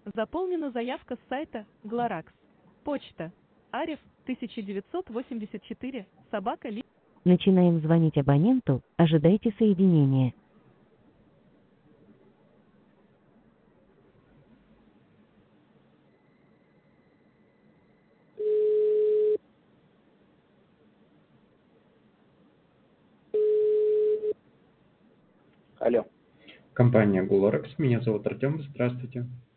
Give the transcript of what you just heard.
Заполнена заявка с сайта Glorax. Почта. Арев, 1984, собака ли... Начинаем звонить абоненту, ожидайте соединения. Алло. Компания Glorax. Меня зовут Артем. Здравствуйте.